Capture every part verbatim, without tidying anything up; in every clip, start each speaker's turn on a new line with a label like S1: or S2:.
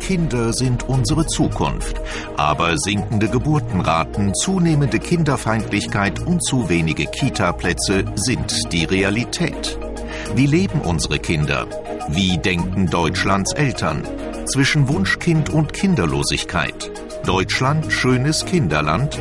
S1: Kinder sind unsere Zukunft. Aber sinkende Geburtenraten, zunehmende Kinderfeindlichkeit und zu wenige Kita-Plätze sind die Realität. Wie leben unsere Kinder? Wie denken Deutschlands Eltern? Zwischen Wunschkind und Kinderlosigkeit. Deutschland, schönes Kinderland?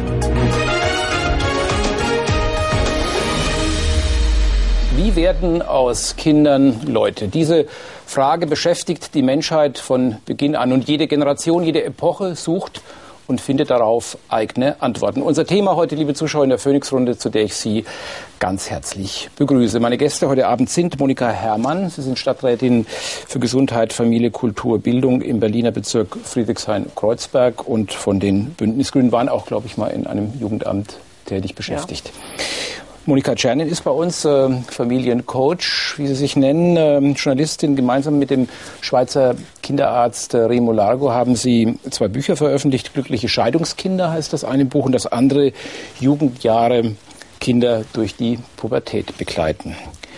S2: Wie werden aus Kindern Leute? Diese Frage beschäftigt die Menschheit von Beginn an. Und jede Generation, jede Epoche sucht und findet darauf eigene Antworten. Unser Thema heute, liebe Zuschauer in der Phoenix-Runde, zu der ich Sie ganz herzlich begrüße. Meine Gäste heute Abend sind Monika Herrmann. Sie sind Stadträtin für Gesundheit, Familie, Kultur, Bildung im Berliner Bezirk Friedrichshain-Kreuzberg und von den Bündnisgrünen, waren auch, glaube ich, mal in einem Jugendamt tätig beschäftigt. Ja. Monika Czernin ist bei uns äh, Familiencoach, wie Sie sich nennen, äh, Journalistin. Gemeinsam mit dem Schweizer Kinderarzt äh, Remo Largo haben Sie zwei Bücher veröffentlicht. Glückliche Scheidungskinder heißt das eine Buch und das andere Jugendjahre, Kinder durch die Pubertät begleiten.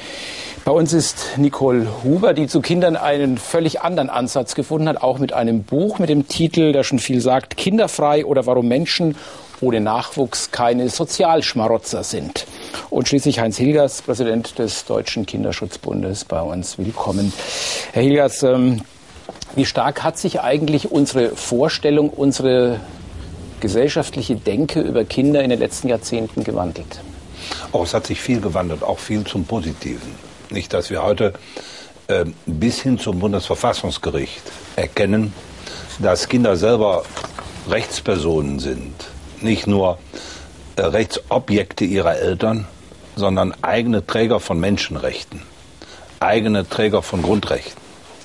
S2: Bei uns ist Nicole Huber, die zu Kindern einen völlig anderen Ansatz gefunden hat, auch mit einem Buch mit dem Titel, der schon viel sagt, Kinderfrei oder warum Menschen ohne Nachwuchs keine Sozialschmarotzer sind. Und schließlich Heinz Hilgers, Präsident des Deutschen Kinderschutzbundes, bei uns. Willkommen. Herr Hilgers, ähm, wie stark hat sich eigentlich unsere Vorstellung, unsere gesellschaftliche Denke über Kinder in den letzten Jahrzehnten gewandelt?
S3: Oh, es hat sich viel gewandelt, auch viel zum Positiven. Nicht, dass wir heute äh, bis hin zum Bundesverfassungsgericht erkennen, dass Kinder selber Rechtspersonen sind. Nicht nur äh, Rechtsobjekte ihrer Eltern, sondern eigene Träger von Menschenrechten, eigene Träger von Grundrechten.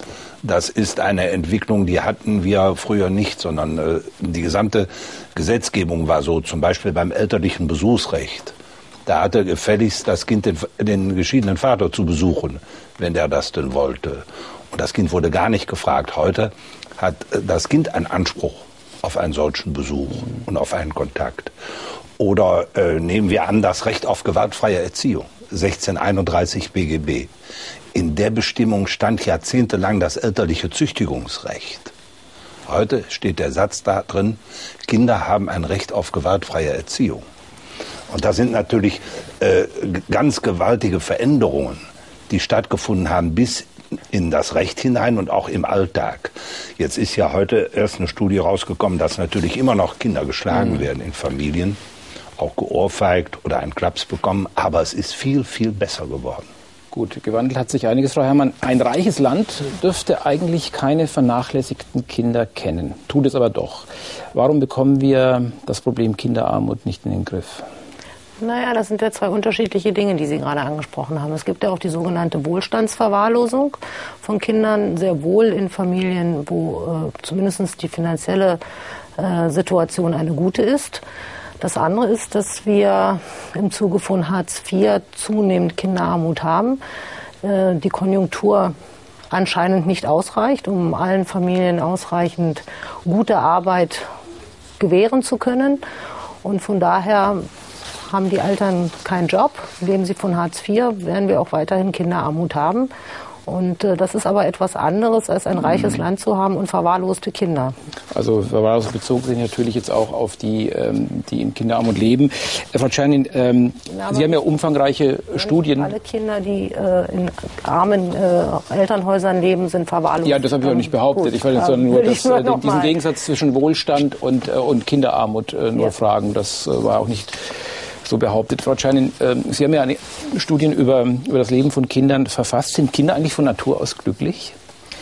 S3: Das ist eine Entwicklung, die hatten wir früher nicht, sondern äh, die gesamte Gesetzgebung war so, zum Beispiel beim elterlichen Besuchsrecht. Da hatte gefälligst das Kind den, den geschiedenen Vater zu besuchen, wenn der das denn wollte. Und das Kind wurde gar nicht gefragt. Heute hat äh, das Kind einen Anspruch auf einen solchen Besuch und auf einen Kontakt. Oder äh, nehmen wir an das Recht auf gewaltfreie Erziehung, sechzehnhunderteinunddreißig B G B. In der Bestimmung stand jahrzehntelang das elterliche Züchtigungsrecht. Heute steht der Satz da drin, Kinder haben ein Recht auf gewaltfreie Erziehung. Und da sind natürlich äh, ganz gewaltige Veränderungen, die stattgefunden haben bis in das Recht hinein und auch im Alltag. Jetzt ist ja heute erst eine Studie rausgekommen, dass natürlich immer noch Kinder geschlagen mhm. werden in Familien, auch geohrfeigt oder einen Klaps bekommen, aber es ist viel, viel besser geworden.
S2: Gut, gewandelt hat sich einiges, Frau Herrmann. Ein reiches Land dürfte eigentlich keine vernachlässigten Kinder kennen, tut es aber doch. Warum bekommen wir das Problem Kinderarmut nicht in den Griff?
S4: Naja, das sind ja zwei unterschiedliche Dinge, die Sie gerade angesprochen haben. Es gibt ja auch die sogenannte Wohlstandsverwahrlosung von Kindern, sehr wohl in Familien, wo äh, zumindest die finanzielle äh, Situation eine gute ist. Das andere ist, dass wir im Zuge von Hartz vier zunehmend Kinderarmut haben. Äh, die Konjunktur anscheinend nicht ausreicht, um allen Familien ausreichend gute Arbeit gewähren zu können. Und von daher haben die Eltern keinen Job, leben sie von Hartz vier, werden wir auch weiterhin Kinderarmut haben. Und äh, das ist aber etwas anderes, als ein reiches mhm. Land zu haben und verwahrloste Kinder.
S2: Also verwahrlost bezogen sich natürlich jetzt auch auf die, ähm, die in Kinderarmut leben. Äh, Frau Czernin, ähm, Sie haben ja umfangreiche Studien.
S4: Alle Kinder, die äh, in armen äh, Elternhäusern leben, sind verwahrlost.
S2: Ja, das habe ich auch nicht behauptet. Gut, ich wollte jetzt nur, das, nur äh, diesen Gegensatz zwischen Wohlstand und, äh, und Kinderarmut äh, nur ja. fragen. Das äh, war auch nicht so behauptet. Frau Czernin, äh, Sie haben ja eine Studien über, über das Leben von Kindern verfasst. Sind Kinder eigentlich von Natur aus glücklich?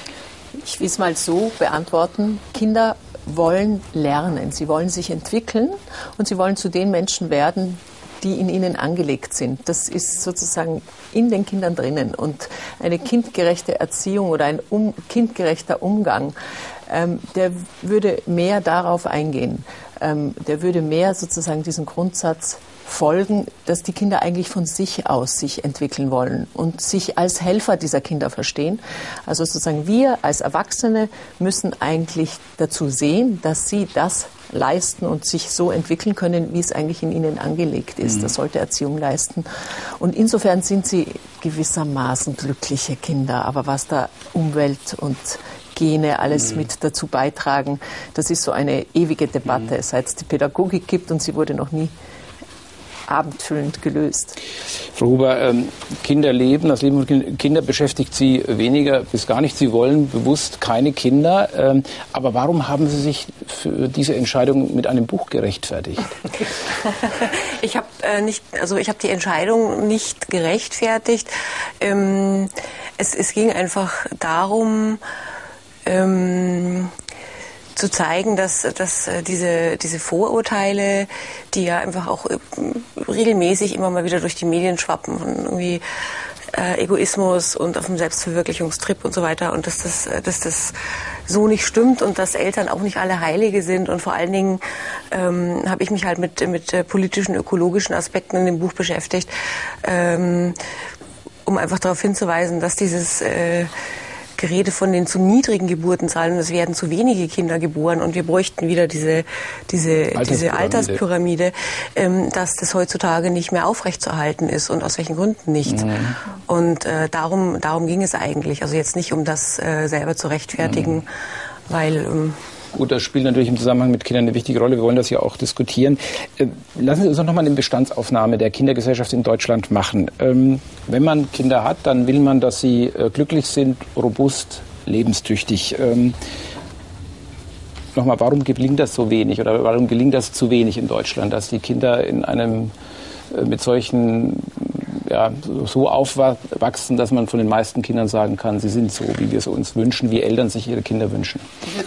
S5: Ich will es mal so beantworten. Kinder wollen lernen, sie wollen sich entwickeln und sie wollen zu den Menschen werden, die in ihnen angelegt sind. Das ist sozusagen in den Kindern drinnen. Und eine kindgerechte Erziehung oder ein um, kindgerechter Umgang, ähm, der würde mehr darauf eingehen. Ähm, der würde mehr sozusagen diesen Grundsatz folgen, dass die Kinder eigentlich von sich aus sich entwickeln wollen und sich als Helfer dieser Kinder verstehen. Also sozusagen wir als Erwachsene müssen eigentlich dazu sehen, dass sie das leisten und sich so entwickeln können, wie es eigentlich in ihnen angelegt ist. Mhm. Das sollte Erziehung leisten. Und insofern sind sie gewissermaßen glückliche Kinder. Aber was da Umwelt und Gene alles mhm. mit dazu beitragen. Das ist so eine ewige Debatte, mhm. seit es die Pädagogik gibt, und sie wurde noch nie abendfüllend gelöst.
S2: Frau Huber, ähm, Kinder leben, das Leben von Kindern beschäftigt Sie weniger bis gar nicht. Sie wollen bewusst keine Kinder. Ähm, aber warum haben Sie sich für diese Entscheidung mit einem Buch gerechtfertigt?
S4: Ich habe äh, nicht, also ich habe die Entscheidung nicht gerechtfertigt. Ähm, es, es ging einfach darum, ähm, zu zeigen, dass, dass diese, diese Vorurteile, die ja einfach auch regelmäßig immer mal wieder durch die Medien schwappen, von irgendwie äh, Egoismus und auf dem Selbstverwirklichungstrip und so weiter, und dass das, dass das so nicht stimmt und dass Eltern auch nicht alle Heilige sind. Und vor allen Dingen ähm, habe ich mich halt mit, mit politischen, ökologischen Aspekten in dem Buch beschäftigt, ähm, um einfach darauf hinzuweisen, dass dieses äh, Gerede von den zu niedrigen Geburtenzahlen, und es werden zu wenige Kinder geboren und wir bräuchten wieder diese, diese, Alterspyramide. diese Alterspyramide, ähm, dass das heutzutage nicht mehr aufrechtzuerhalten ist, und aus welchen Gründen nicht. Mhm. Und äh, darum, darum ging es eigentlich. Also jetzt nicht, um das äh, selber zu rechtfertigen, mhm. weil... Ähm,
S2: Gut, das spielt natürlich im Zusammenhang mit Kindern eine wichtige Rolle. Wir wollen das ja auch diskutieren. Äh, lassen Sie uns noch mal eine Bestandsaufnahme der Kindergesellschaft in Deutschland machen. Ähm, wenn man Kinder hat, dann will man, dass sie äh, glücklich sind, robust, lebenstüchtig. Ähm, Nochmal, warum gelingt das so wenig oder warum gelingt das zu wenig in Deutschland, dass die Kinder in einem äh, mit solchen ja, so aufwachsen, dass man von den meisten Kindern sagen kann, sie sind so, wie wir es uns wünschen, wie Eltern sich ihre Kinder wünschen?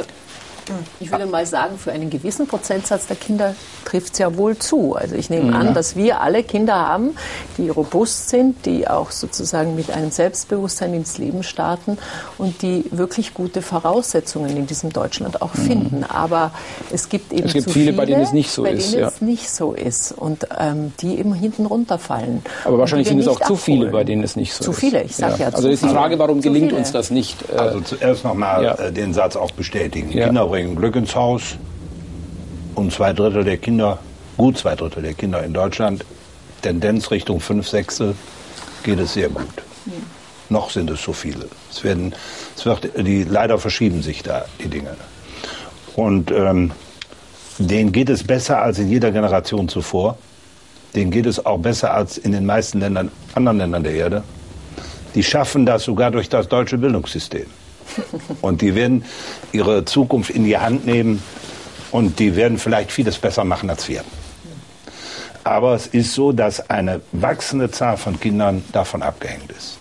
S5: Ich würde mal sagen, für einen gewissen Prozentsatz der Kinder trifft es ja wohl zu. Also ich nehme
S2: ja.
S5: an, dass wir alle Kinder haben, die robust sind, die auch sozusagen mit einem Selbstbewusstsein ins Leben starten und die wirklich gute Voraussetzungen in diesem Deutschland auch finden. Mhm. Aber es gibt eben
S2: es gibt
S5: zu
S2: viele,
S5: viele,
S2: bei denen es nicht so
S5: bei
S2: ist.
S5: denen
S2: ja.
S5: es nicht so ist und ähm, die eben hinten runterfallen.
S2: Aber wahrscheinlich sind es auch zu viele,
S5: abholen.
S2: bei denen es nicht so
S5: zu
S2: ist.
S5: Zu viele, ich sage ja. ja
S2: Also ist die Frage, warum gelingt
S5: viele.
S2: uns das nicht? Äh,
S3: also zuerst nochmal
S2: ja.
S3: äh, den Satz auch bestätigen.
S2: Ja.
S3: Kinder bringen Glück ins Haus. Und zwei Drittel der Kinder, gut zwei Drittel der Kinder in Deutschland, Tendenz Richtung fünf Sechstel, geht es sehr gut. Mhm. Noch sind es so viele. Es werden, es wird, die, leider verschieben sich da die Dinge. Und ähm, denen geht es besser als in jeder Generation zuvor. Denen geht es auch besser als in den meisten Ländern, anderen Ländern der Erde. Die schaffen das sogar durch das deutsche Bildungssystem. Und die werden ihre Zukunft in die Hand nehmen. Und die werden vielleicht vieles besser machen als wir. Aber es ist so, dass eine wachsende Zahl von Kindern davon abgehängt ist.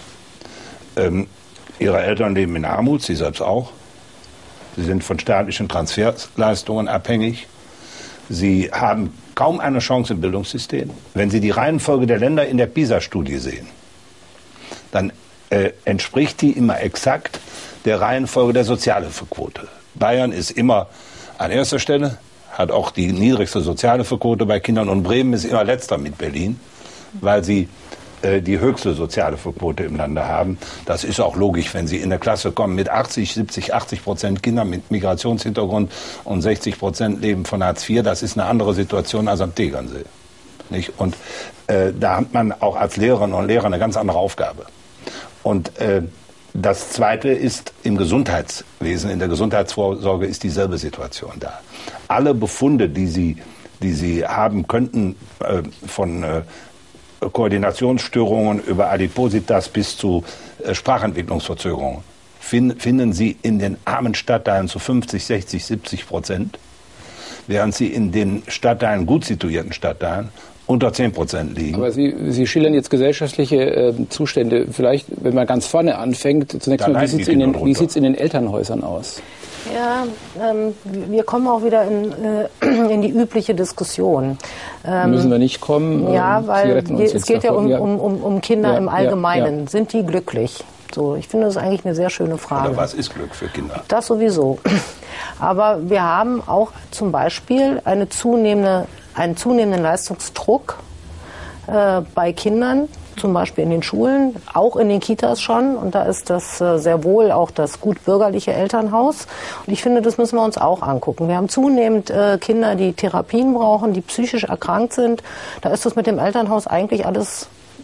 S3: Ähm, ihre Eltern leben in Armut, sie selbst auch. Sie sind von staatlichen Transferleistungen abhängig. Sie haben kaum eine Chance im Bildungssystem. Wenn Sie die Reihenfolge der Länder in der PISA-Studie sehen, dann äh, entspricht die immer exakt der Reihenfolge der Sozialhilfequote. Bayern ist immer an erster Stelle, hat auch die niedrigste Sozialhilfequote bei Kindern, und Bremen ist immer letzter mit Berlin, weil sie äh, die höchste Sozialhilfequote im Lande haben. Das ist auch logisch, wenn sie in eine Klasse kommen mit achtzig, siebzig, achtzig Prozent Kindern mit Migrationshintergrund und sechzig Prozent leben von Hartz vier. Das ist eine andere Situation als am Tegernsee. Nicht? Und äh, da hat man auch als Lehrerin und Lehrer eine ganz andere Aufgabe. Und äh, das Zweite ist im Gesundheitswesen, in der Gesundheitsvorsorge ist dieselbe Situation da. Alle Befunde, die Sie, die Sie haben könnten, äh, von äh, Koordinationsstörungen über Adipositas bis zu äh, Sprachentwicklungsverzögerungen, fin finden Sie in den armen Stadtteilen zu fünfzig, sechzig, siebzig Prozent, während Sie in den Stadtteilen, gut situierten Stadtteilen, unter zehn Prozent liegen.
S2: Aber Sie, Sie schildern jetzt gesellschaftliche äh, Zustände. Vielleicht, wenn man ganz vorne anfängt, zunächst mal, wie sieht es in, in den Elternhäusern aus?
S4: Ja, ähm, wir kommen auch wieder in, äh, in die übliche Diskussion.
S2: Ähm, Müssen wir nicht kommen?
S4: Ja,
S2: ähm,
S4: weil es geht ja um, um, um, um Kinder ja, im Allgemeinen. Ja, ja. Sind die glücklich? So, ich finde, das ist eigentlich eine sehr schöne Frage.
S3: Oder was ist Glück für Kinder?
S4: Das sowieso. Aber wir haben auch zum Beispiel eine zunehmende, einen zunehmenden Leistungsdruck äh, bei Kindern, zum Beispiel in den Schulen, auch in den Kitas schon. Und da ist das äh, sehr wohl auch das gut bürgerliche Elternhaus. Und ich finde, das müssen wir uns auch angucken. Wir haben zunehmend äh, Kinder, die Therapien brauchen, die psychisch erkrankt sind. Da ist das mit dem Elternhaus eigentlich alles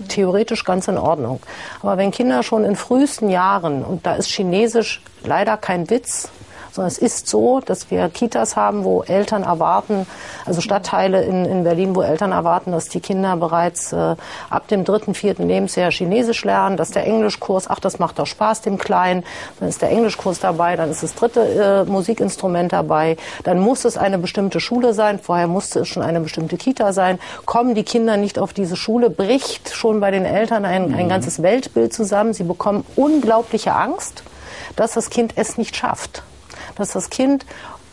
S4: theoretisch ganz in Ordnung. Aber wenn Kinder schon in frühesten Jahren, und da ist Chinesisch leider kein Witz, sondern es ist so, dass wir Kitas haben, wo Eltern erwarten, also Stadtteile in, in Berlin, wo Eltern erwarten, dass die Kinder bereits äh, ab dem dritten, vierten Lebensjahr Chinesisch lernen, dass der Englischkurs, ach, das macht doch Spaß dem Kleinen, dann ist der Englischkurs dabei, dann ist das dritte äh, Musikinstrument dabei, dann muss es eine bestimmte Schule sein, vorher musste es schon eine bestimmte Kita sein, kommen die Kinder nicht auf diese Schule, bricht schon bei den Eltern ein, ein ganzes Weltbild zusammen, sie bekommen unglaubliche Angst, dass das Kind es nicht schafft. Dass das Kind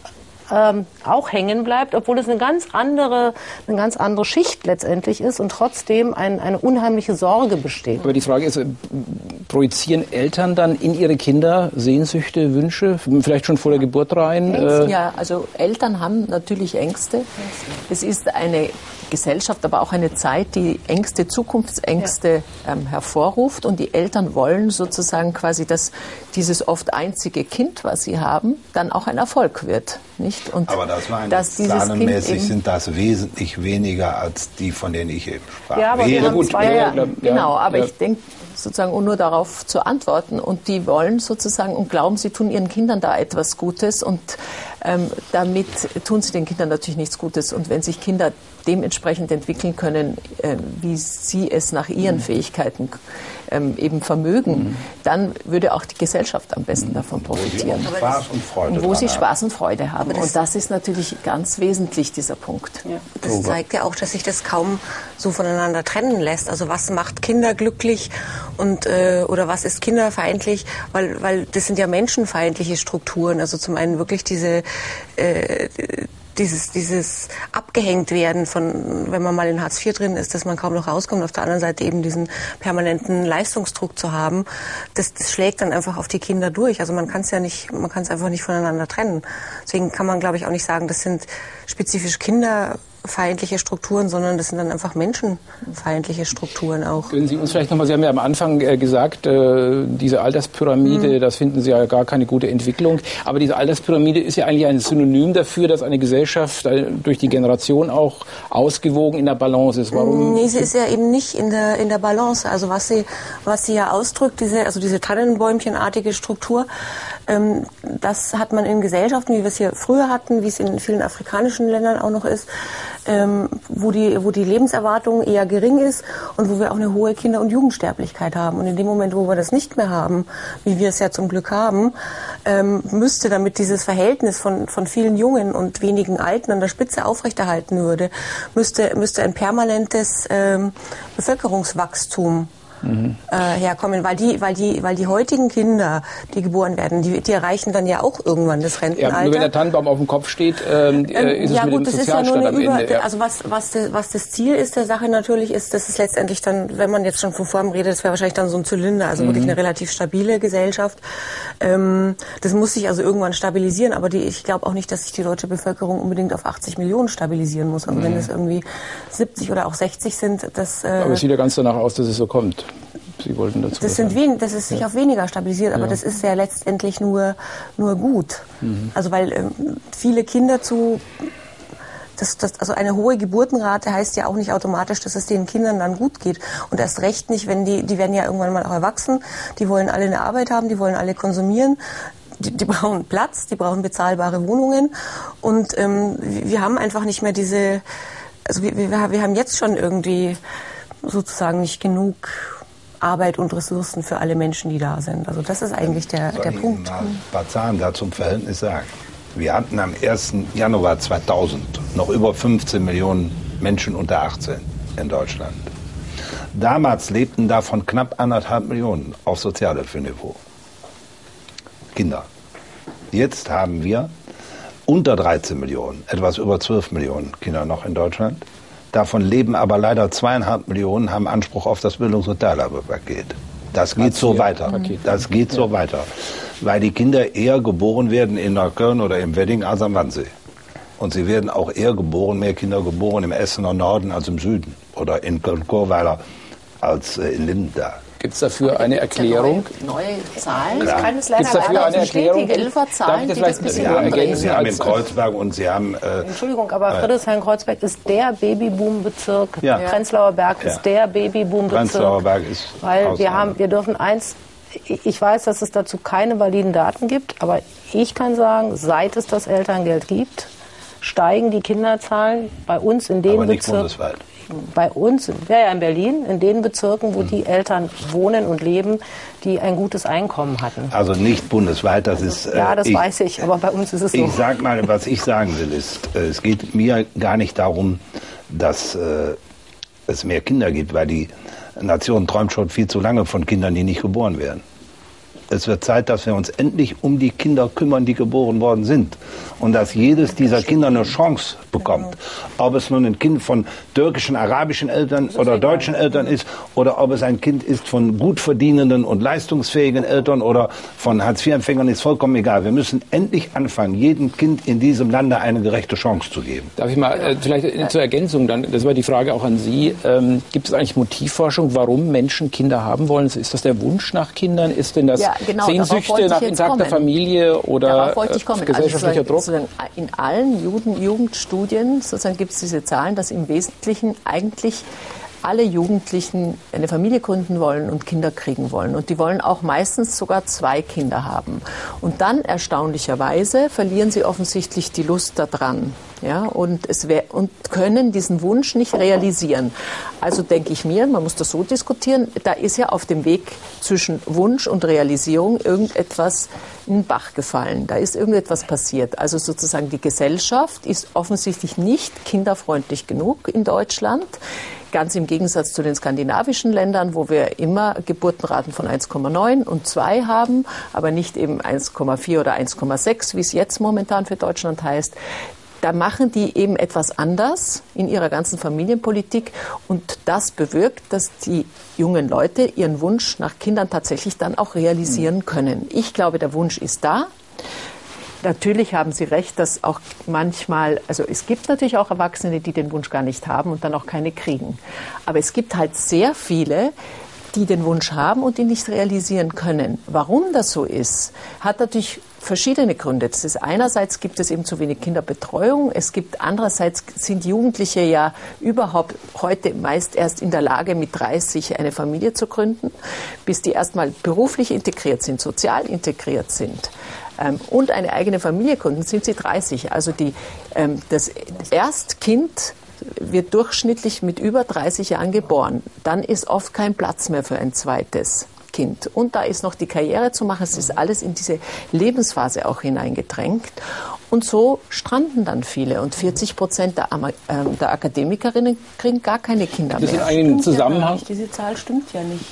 S4: ähm, auch hängen bleibt, obwohl es eine ganz andere, eine ganz andere Schicht letztendlich ist und trotzdem ein, eine unheimliche Sorge besteht.
S2: Aber die Frage ist, projizieren Eltern dann in ihre Kinder Sehnsüchte, Wünsche, vielleicht schon vor der Geburt rein?
S5: Äh ja, also Eltern haben natürlich Ängste. Es ist eine Gesellschaft, aber auch eine Zeit, die Ängste, Zukunftsängste ähm, hervorruft. Und die Eltern wollen sozusagen quasi, dass dieses oft einzige Kind, was sie haben, dann auch ein Erfolg wird. Nicht? Und
S3: aber das meine
S5: dass
S3: ich,
S5: dieses
S3: zahlenmäßig
S5: Kind
S3: sind das wesentlich weniger als die, von denen ich eben sprach.
S5: Ja, aber wir haben
S2: gut,
S5: zwei,
S2: ja,
S5: ja,
S2: ja,
S5: genau,
S2: ja,
S5: aber
S2: ja.
S5: ich denke, sozusagen, um nur darauf zu antworten. Und die wollen sozusagen und glauben, sie tun ihren Kindern da etwas Gutes und ähm, damit tun sie den Kindern natürlich nichts Gutes. Und wenn sich Kinder dementsprechend entwickeln können, äh, wie sie es nach ihren mhm. Fähigkeiten ähm, eben vermögen, mhm. dann würde auch die Gesellschaft am besten davon profitieren.
S3: Wo sie Spaß und Freude
S5: und wo sie
S3: haben.
S5: Spaß und Freude haben. Das und das ist natürlich ganz wesentlich, dieser Punkt.
S6: Ja. Das zeigt ja auch, dass sich das kaum so voneinander trennen lässt. Also was macht Kinder glücklich und äh, oder was ist kinderfeindlich? Weil, weil das sind ja menschenfeindliche Strukturen. Also zum einen wirklich diese äh, Dieses, dieses abgehängt werden von, wenn man mal in Hartz vier drin ist, dass man kaum noch rauskommt, auf der anderen Seite eben diesen permanenten Leistungsdruck zu haben, das, das schlägt dann einfach auf die Kinder durch. Also man kann es ja nicht, man kann es einfach nicht voneinander trennen. Deswegen kann man, glaube ich, auch nicht sagen, das sind spezifisch kinderfeindliche Strukturen, sondern das sind dann einfach menschenfeindliche Strukturen auch.
S2: Können Sie uns vielleicht nochmal, Sie haben ja am Anfang äh, gesagt, äh, diese Alterspyramide, mhm. das finden Sie ja gar keine gute Entwicklung. Aber diese Alterspyramide ist ja eigentlich ein Synonym dafür, dass eine Gesellschaft äh, durch die Generation auch ausgewogen in der Balance ist. Warum?
S6: Nee, sie ist ja eben nicht in der, in der Balance. Also was sie, was sie ja ausdrückt, diese, also diese Tannenbäumchenartige Struktur, ähm, das hat man in Gesellschaften, wie wir es hier früher hatten, wie es in vielen afrikanischen Ländern auch noch ist, ähm, wo die, wo die Lebenserwartung eher gering ist und wo wir auch eine hohe Kinder- und Jugendsterblichkeit haben. Und in dem Moment, wo wir das nicht mehr haben, wie wir es ja zum Glück haben, ähm, müsste, damit dieses Verhältnis von, von vielen Jungen und wenigen Alten an der Spitze aufrechterhalten würde, müsste, müsste ein permanentes ähm, Bevölkerungswachstum Mhm. Äh, herkommen, weil die, weil die, weil die heutigen Kinder, die geboren werden, die, die erreichen dann ja auch irgendwann das Rentenalter.
S2: Ja, nur wenn der Tannenbaum auf dem Kopf steht, ähm, äh, ist
S6: ja,
S2: es mit
S6: gut,
S2: dem
S6: das
S2: Sozialstaat
S6: ist ja nur eine
S2: am Ende.
S6: Über,
S2: Ja.
S6: Also was, was, das, was das Ziel ist der Sache natürlich ist, das ist letztendlich dann, wenn man jetzt schon von Form redet, das wäre wahrscheinlich dann so ein Zylinder, also mhm. wirklich eine relativ stabile Gesellschaft. Ähm, das muss sich also irgendwann stabilisieren, aber die, ich glaube auch nicht, dass sich die deutsche Bevölkerung unbedingt auf achtzig Millionen stabilisieren muss. Also mhm. wenn es irgendwie siebzig oder auch sechzig sind, das... Äh,
S2: aber es sieht ja ganz danach aus, dass es so kommt. Sie wollten dazu
S6: das sind wen, das ist sich ja. auf weniger stabilisiert, aber
S2: ja.
S6: das ist ja letztendlich nur, nur gut. Mhm. Also weil ähm, viele Kinder zu... Das, das, also eine hohe Geburtenrate heißt ja auch nicht automatisch, dass es den Kindern dann gut geht. Und erst recht nicht, wenn die, die werden ja irgendwann mal auch erwachsen, die wollen alle eine Arbeit haben, die wollen alle konsumieren. Die, die brauchen Platz, die brauchen bezahlbare Wohnungen. Und ähm, wir haben einfach nicht mehr diese... Also wir, wir, wir haben jetzt schon irgendwie sozusagen nicht genug Arbeit und Ressourcen für alle Menschen, die da sind. Also das ist eigentlich der, der Punkt.
S3: Ich mal ein paar Zahlen da zum Verhältnis sagen. Wir hatten am ersten Januar zweitausend noch über fünfzehn Millionen Menschen unter achtzehn in Deutschland. Damals lebten davon knapp anderthalb Millionen auf Sozialhilfeniveau. Kinder. Jetzt haben wir unter dreizehn Millionen, etwas über zwölf Millionen Kinder noch in Deutschland. Davon leben aber leider zweieinhalb Millionen, haben Anspruch auf das Bildungs- und Teilhabepaket. Das geht so weiter. Das geht so weiter. Weil die Kinder eher geboren werden in Neukölln oder im Wedding als am Wannsee. Und sie werden auch eher geboren, mehr Kinder geboren im Essener Norden als im Süden. Oder in Köln-Chorweiler als in Lindenthal.
S2: Gibt es dafür eine Erklärung?
S5: Neue, neue Zahlen?
S6: Ich kann es leider
S2: Gibt es dafür eine Erklärung?
S5: Darf
S2: ich das vielleicht
S3: Sie haben,
S2: ergänzen?
S3: Sie haben in Kreuzberg und Sie haben... Äh,
S4: Entschuldigung, aber Friedrichshain-Kreuzberg ist der Babyboombezirk.
S3: Ja.
S4: Prenzlauer Berg
S3: Ja.
S4: ist der Babyboombezirk.
S3: Prenzlauer Berg ist
S4: Weil wir
S3: Ausnahme.
S4: haben, wir dürfen eins, ich weiß, dass es dazu keine validen Daten gibt, aber ich kann sagen, seit es das Elterngeld gibt, steigen die Kinderzahlen bei uns in den
S3: aber nicht
S4: Bezirken.
S3: bundesweit.
S4: Bei uns, ja, ja in Berlin, in den Bezirken, wo die Eltern wohnen und leben, die ein gutes Einkommen hatten.
S3: Also nicht bundesweit, das ist... Äh,
S4: Ja, das
S3: ich,
S4: weiß ich, aber bei uns ist es so.
S3: Ich sag mal, was ich sagen will, ist, äh, es geht mir gar nicht darum, dass äh, es mehr Kinder gibt, weil die Nation träumt schon viel zu lange von Kindern, die nicht geboren werden. Es wird Zeit, dass wir uns endlich um die Kinder kümmern, die geboren worden sind. Und dass jedes dieser Kinder eine Chance bekommt. Ob es nun ein Kind von türkischen, arabischen Eltern oder deutschen Eltern ist, oder ob es ein Kind ist von gut verdienenden und leistungsfähigen Eltern oder von Hartz-vier-Empfängern, ist vollkommen egal. Wir müssen endlich anfangen, jedem Kind in diesem Lande eine gerechte Chance zu geben.
S2: Darf ich mal äh, vielleicht äh, zur Ergänzung dann, das war die Frage auch an Sie, ähm, gibt es eigentlich Motivforschung, warum Menschen Kinder haben wollen? Ist das der Wunsch nach Kindern? Ist denn das
S5: Ja, genau,
S2: Sehnsüchte nach intakter Familie oder
S5: darauf wollte ich kommen.
S2: gesellschaftlicher
S5: also
S2: Druck?
S5: sozusagen in allen Jugend, Jugendstudien sozusagen gibt es diese Zahlen, dass im Wesentlichen eigentlich alle Jugendlichen eine Familie gründen wollen und Kinder kriegen wollen. Und die wollen auch meistens sogar zwei Kinder haben. Und dann erstaunlicherweise verlieren sie offensichtlich die Lust daran. Ja, und, es wär, und können diesen Wunsch nicht realisieren. Also denke ich mir, man muss das so diskutieren, da ist ja auf dem Weg zwischen Wunsch und Realisierung irgendetwas in den Bach gefallen. Da ist irgendetwas passiert. Also sozusagen die Gesellschaft ist offensichtlich nicht kinderfreundlich genug in Deutschland. Ganz im Gegensatz zu den skandinavischen Ländern, wo wir immer Geburtenraten von eins Komma neun und zwei haben, aber nicht eben eins Komma vier oder eins Komma sechs, wie es jetzt momentan für Deutschland heißt. Da machen die eben etwas anders in ihrer ganzen Familienpolitik und das bewirkt, dass die jungen Leute ihren Wunsch nach Kindern tatsächlich dann auch realisieren können. Ich glaube, der Wunsch ist da. Natürlich haben Sie recht, dass auch manchmal, also es gibt natürlich auch Erwachsene, die den Wunsch gar nicht haben und dann auch keine kriegen. Aber es gibt halt sehr viele, die den Wunsch haben und ihn nicht realisieren können. Warum das so ist, hat natürlich verschiedene Gründe. Das ist einerseits gibt es eben zu wenig Kinderbetreuung. Es gibt andererseits sind Jugendliche ja überhaupt heute meist erst in der Lage, mit dreißig eine Familie zu gründen, bis die erstmal beruflich integriert sind, sozial integriert sind. Ähm, und eine eigene Familie gründen, sind sie dreißig. Also die, ähm, das Erstkind wird durchschnittlich mit über dreißig Jahren geboren. Dann ist oft kein Platz mehr für ein zweites Kind. Und da ist noch die Karriere zu machen. Es ist alles in diese Lebensphase auch hineingedrängt. Und so stranden dann viele. Und vierzig Prozent der, äh, der Akademikerinnen kriegen gar keine Kinder
S2: Das ist
S5: mehr.
S2: ein Zusammenhang.
S6: Diese Zahl stimmt ja nicht.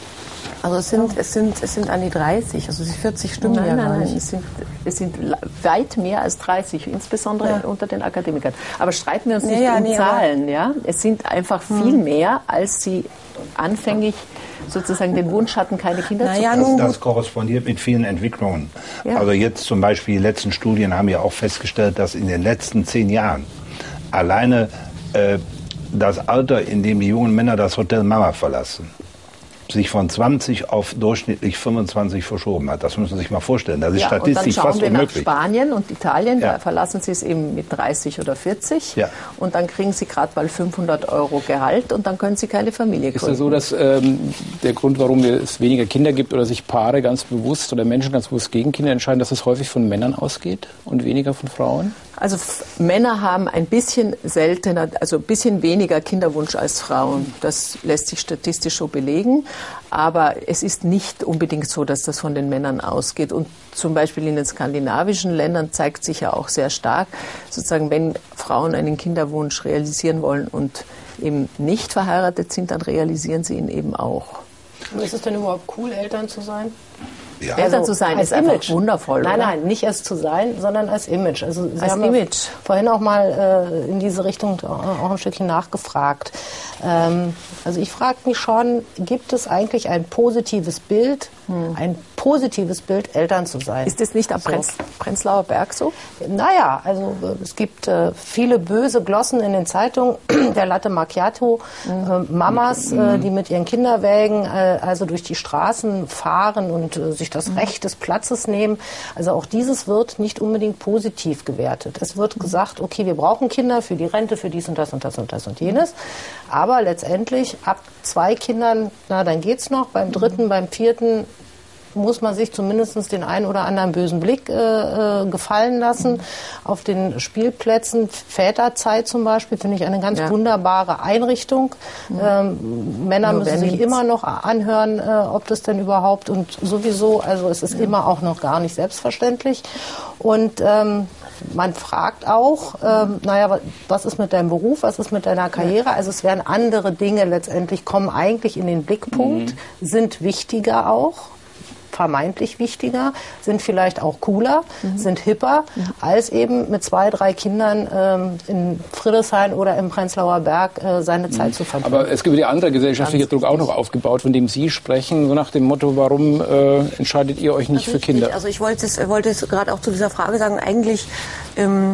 S6: Also es sind, es sind, es sind an die dreißig, also die vierzig stimmen
S5: Nein,
S6: ja
S5: nein,
S6: gar
S5: nein,
S6: nicht.
S5: es sind, es sind weit mehr als dreißig, insbesondere
S6: Ja.
S5: unter den Akademikern. Aber streiten wir uns nicht
S6: Ja, ja,
S5: um
S6: nee,
S5: Zahlen. Ja? Es sind einfach viel mehr, als sie anfänglich sozusagen den Wunsch hatten, keine Kinder
S6: Na
S5: zu
S6: ja,
S5: kriegen.
S3: Das, das korrespondiert mit vielen Entwicklungen.
S5: Ja.
S3: Also jetzt zum Beispiel, die letzten Studien haben ja auch festgestellt, dass in den letzten zehn Jahren alleine äh, das Alter, in dem die jungen Männer das Hotel Mama verlassen, sich von zwanzig auf durchschnittlich fünfundzwanzig verschoben hat. Das müssen Sie sich mal vorstellen. Das ist
S5: Ja,
S3: statistisch
S5: und dann
S3: fast
S5: schauen wir
S3: unmöglich.
S5: nach Spanien und Italien,
S3: Ja.
S5: da verlassen sie es eben mit dreißig oder vierzig
S3: Ja.
S5: und dann kriegen sie gerade mal fünfhundert Euro Gehalt und dann können sie keine Familie
S2: Ist
S5: gründen.
S2: es so, dass ähm, der Grund, warum es weniger Kinder gibt oder sich Paare ganz bewusst oder Menschen ganz bewusst gegen Kinder entscheiden, dass es häufig von Männern ausgeht und weniger von Frauen?
S5: Also f- Männer haben ein bisschen seltener, also ein bisschen weniger Kinderwunsch als Frauen. Das lässt sich statistisch so belegen. Aber es ist nicht unbedingt so, dass das von den Männern ausgeht. Und zum Beispiel in den skandinavischen Ländern zeigt sich ja auch sehr stark, sozusagen, wenn Frauen einen Kinderwunsch realisieren wollen und eben nicht verheiratet sind, dann realisieren sie ihn eben auch.
S4: Und ist es denn überhaupt cool, Eltern zu sein?
S3: Ja.
S5: Eltern zu sein
S4: als
S5: ist einfach
S4: Image.
S5: wundervoll,
S4: Nein,
S5: oder?
S4: nein, nicht als zu sein, sondern als Image. Also Sie
S5: Als
S4: haben
S5: Image.
S4: Ja vorhin auch mal äh, in diese Richtung auch ein Stückchen nachgefragt. Ähm, also ich frage mich schon, gibt es eigentlich ein positives Bild, hm. ein positives Bild, Eltern zu sein?
S5: Ist das nicht am so. Prenz, Prenzlauer Berg so?
S4: Naja, also es gibt äh, viele böse Glossen in den Zeitungen, der Latte Macchiato, äh, Mamas, äh, die mit ihren Kinderwägen äh, also durch die Straßen fahren und äh, sich das Recht des Platzes nehmen. Also auch dieses wird nicht unbedingt positiv gewertet. Es wird gesagt, okay, wir brauchen Kinder für die Rente, für dies und das und das und das und jenes. Aber letztendlich ab zwei Kindern, na dann geht's noch. Beim dritten, beim vierten muss man sich zumindest den einen oder anderen bösen Blick äh, äh, gefallen lassen. Auf den Spielplätzen, Väterzeit zum Beispiel, finde ich eine ganz ja. wunderbare Einrichtung. Ähm, Männer Nur müssen sich immer noch anhören, äh, ob das denn überhaupt und sowieso, also es ist ja. immer auch noch gar nicht selbstverständlich. Und ähm, man fragt auch, ähm, naja, was ist mit deinem Beruf, was ist mit deiner Karriere? Also es werden andere Dinge letztendlich, kommen eigentlich in den Blickpunkt, mhm. sind wichtiger auch. vermeintlich wichtiger, sind vielleicht auch cooler, mhm. sind hipper, mhm. als eben mit zwei, drei Kindern ähm, in Friedrichshain oder im Prenzlauer Berg äh, seine mhm. Zeit zu verbringen.
S2: Aber es gibt ja andere gesellschaftliche Druck auch noch aufgebaut, von dem Sie sprechen, so nach dem Motto, warum äh, entscheidet ihr euch nicht für Kinder?
S6: Also ich wollte es, wollte es gerade auch zu dieser Frage sagen, eigentlich ähm,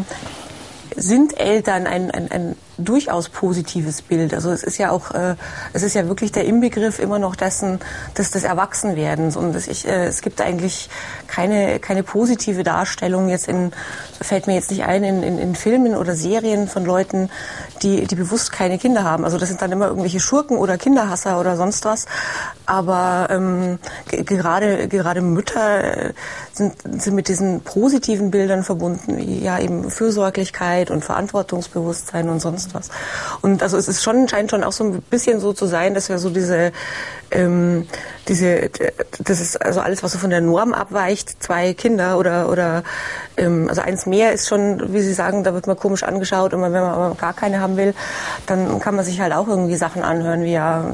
S6: sind Eltern ein, ein, ein durchaus positives Bild. Also es ist ja auch, äh, es ist ja wirklich der Inbegriff immer noch dessen, des, des Erwachsenwerdens. Und das ich, äh, es gibt eigentlich keine, keine positive Darstellung jetzt in, fällt mir jetzt nicht ein, in, in, in Filmen oder Serien von Leuten, die, die bewusst keine Kinder haben. Also das sind dann immer irgendwelche Schurken oder Kinderhasser oder sonst was. Aber ähm, g- gerade, gerade Mütter sind, sind mit diesen positiven Bildern verbunden, wie ja eben Fürsorglichkeit und Verantwortungsbewusstsein und sonst was. Und also es ist schon, scheint schon auch so ein bisschen so zu sein, dass wir so diese, ähm, diese, das ist also alles, was so von der Norm abweicht, zwei Kinder oder, oder, ähm, also eins mehr ist schon, wie Sie sagen, da wird man komisch angeschaut und wenn man aber gar keine haben will, dann kann man sich halt auch irgendwie Sachen anhören, wie ja,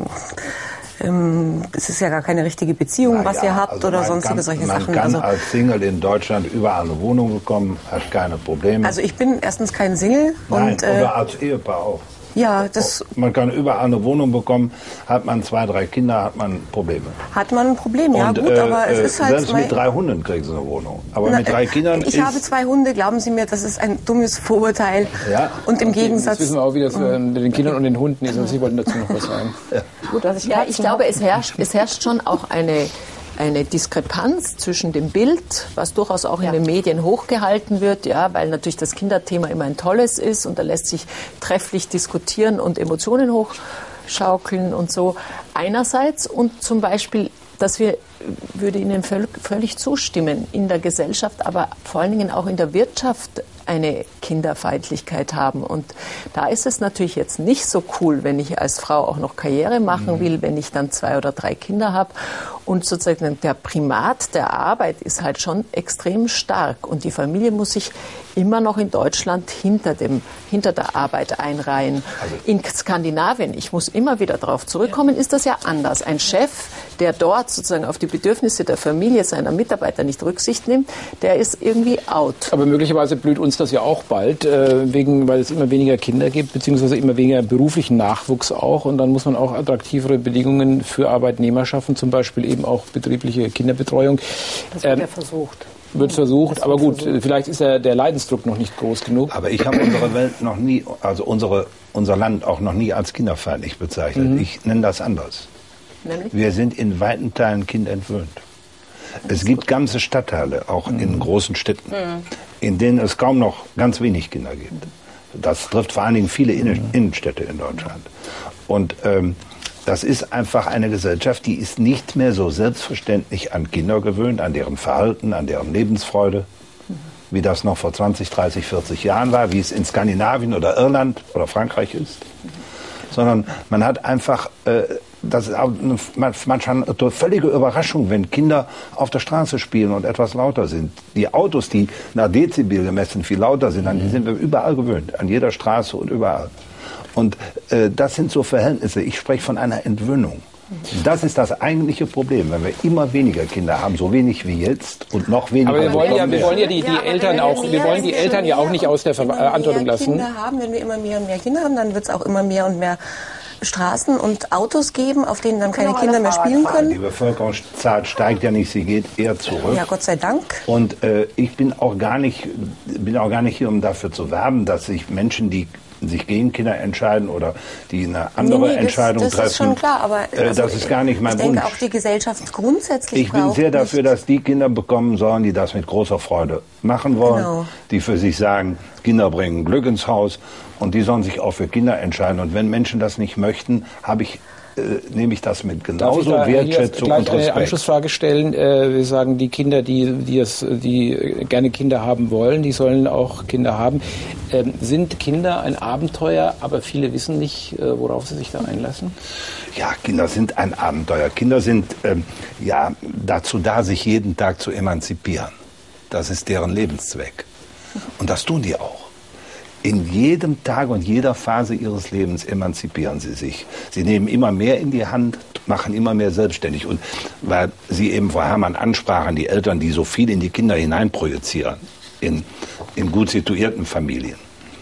S6: ähm, es ist ja gar keine richtige Beziehung, Na was ja, ihr habt also oder sonstige
S3: kann,
S6: solche
S3: man
S6: Sachen.
S3: Man kann
S6: also,
S3: als Single in Deutschland überall eine Wohnung bekommen, hat keine Probleme.
S6: Also ich bin erstens kein Single.
S3: Nein,
S6: und,
S3: oder
S6: äh,
S3: als Ehepaar auch.
S6: Ja, das
S3: man kann überall eine Wohnung bekommen, hat man zwei, drei Kinder, hat man Probleme.
S6: Hat man ein Problem, ja
S3: und,
S6: gut,
S3: äh,
S6: aber es ist halt...
S3: Selbst mit drei Hunden kriegen Sie eine Wohnung, aber
S6: Na,
S3: mit drei Kindern
S6: Ich
S3: ist
S6: habe zwei Hunde, glauben Sie mir, das ist ein dummes Vorurteil.
S3: Ja.
S6: Und im
S2: okay,
S6: Gegensatz...
S2: Jetzt wissen wir auch, wie das äh, mit den Kindern und den Hunden ist, und Sie wollten dazu noch was sagen.
S3: Ja.
S6: Gut, also ich,
S5: ja, ich glaube, es herrscht, es herrscht schon auch eine... eine Diskrepanz zwischen dem Bild, was durchaus auch in ja. den Medien hochgehalten wird, ja, weil natürlich das Kinderthema immer ein tolles ist und da lässt sich trefflich diskutieren und Emotionen hochschaukeln und so einerseits und zum Beispiel, dass wir, würde Ihnen völlig, völlig zustimmen, in der Gesellschaft, aber vor allen Dingen auch in der Wirtschaft eine Kinderfeindlichkeit haben. Und da ist es natürlich jetzt nicht so cool, wenn ich als Frau auch noch Karriere machen will, wenn ich dann zwei oder drei Kinder habe. Und sozusagen der Primat der Arbeit ist halt schon extrem stark. Und die Familie muss sich immer noch in Deutschland hinter, dem, hinter der Arbeit einreihen. In Skandinavien, ich muss immer wieder darauf zurückkommen, ist das ja anders. Ein Chef, der dort sozusagen auf die Bedürfnisse der Familie seiner Mitarbeiter nicht Rücksicht nimmt, der ist irgendwie out.
S2: Aber möglicherweise blüht uns das ja auch bald, äh, wegen, weil es immer weniger Kinder gibt, beziehungsweise immer weniger beruflichen Nachwuchs auch. Und dann muss man auch attraktivere Bedingungen für Arbeitnehmer schaffen, zum Beispiel eben auch betriebliche Kinderbetreuung.
S4: Das wird ähm, ja versucht.
S2: Wird versucht, aber gut, versucht. Vielleicht ist der, der Leidensdruck noch nicht groß genug.
S3: Aber ich habe unsere Welt noch nie, also unsere, unser Land auch noch nie als kinderfeindlich bezeichnet. Mhm. Ich nenne das anders. Nämlich? Wir sind in weiten Teilen kindentwöhnt. Es gibt ganze Stadtteile, auch mhm. in großen Städten, mhm. in denen es kaum noch ganz wenig Kinder gibt. Das trifft vor allen Dingen viele mhm. Innenstädte in Deutschland. Und ähm, das ist einfach eine Gesellschaft, die ist nicht mehr so selbstverständlich an Kinder gewöhnt, an deren Verhalten, an deren Lebensfreude, wie das noch vor zwanzig, dreißig, vierzig Jahren war, wie es in Skandinavien oder Irland oder Frankreich ist. Sondern man hat einfach, äh, das ist manchmal eine völlige Überraschung, wenn Kinder auf der Straße spielen und etwas lauter sind. Die Autos, die nach Dezibel gemessen viel lauter sind, an die sind wir überall gewöhnt, an jeder Straße und überall. Und äh, das sind so Verhältnisse. Ich spreche von einer Entwöhnung. Das ist das eigentliche Problem, wenn wir immer weniger Kinder haben, so wenig wie jetzt und noch weniger.
S2: Aber wir wollen ja, wir wollen ja die, die ja, Eltern auch, wir, wir wollen die Eltern ja auch nicht aus der Verantwortung lassen.
S6: Kinder haben, wenn wir immer mehr und mehr Kinder haben, dann wird es auch immer mehr und mehr Straßen und Autos geben, auf denen dann keine Kinder mehr spielen können?
S3: Die Bevölkerungszahl steigt ja nicht, sie geht eher zurück.
S6: Ja, Gott sei Dank.
S3: Und äh, ich bin auch gar nicht, bin auch gar nicht hier, um dafür zu werben, dass sich Menschen, die sich gegen Kinder entscheiden oder die eine andere
S6: nee, nee, das,
S3: Entscheidung
S6: das
S3: treffen.
S6: Das ist schon klar, aber
S3: äh,
S6: also,
S3: das ist gar nicht mein
S6: ich denke
S3: Wunsch.
S6: auch die Gesellschaft grundsätzlich
S3: Ich bin sehr dafür,
S6: nicht.
S3: dass die Kinder bekommen sollen, die das mit großer Freude machen wollen,
S6: Genau.
S3: die für sich sagen, Kinder bringen Glück ins Haus und die sollen sich auch für Kinder entscheiden. Und wenn Menschen das nicht möchten, habe ich Äh, nehme ich das mit genauso
S2: Darf ich da
S3: Wertschätzung
S2: gleich
S3: und
S2: eine
S3: Respekt.
S2: Anschlussfrage stellen? Äh, wir sagen, die Kinder, die, die, es, die gerne Kinder haben wollen, die sollen auch Kinder haben. Ähm, sind Kinder ein Abenteuer, aber viele wissen nicht, äh, worauf sie sich da einlassen?
S3: Ja, Kinder sind ein Abenteuer. Kinder sind ähm, ja dazu da, sich jeden Tag zu emanzipieren. Das ist deren Lebenszweck. Und das tun die auch. In jedem Tag und jeder Phase ihres Lebens emanzipieren sie sich. Sie nehmen immer mehr in die Hand, machen immer mehr selbstständig. Und weil Sie eben, Frau Herrmann, ansprachen, die Eltern, die so viel in die Kinder hineinprojizieren, in, in gut situierten Familien.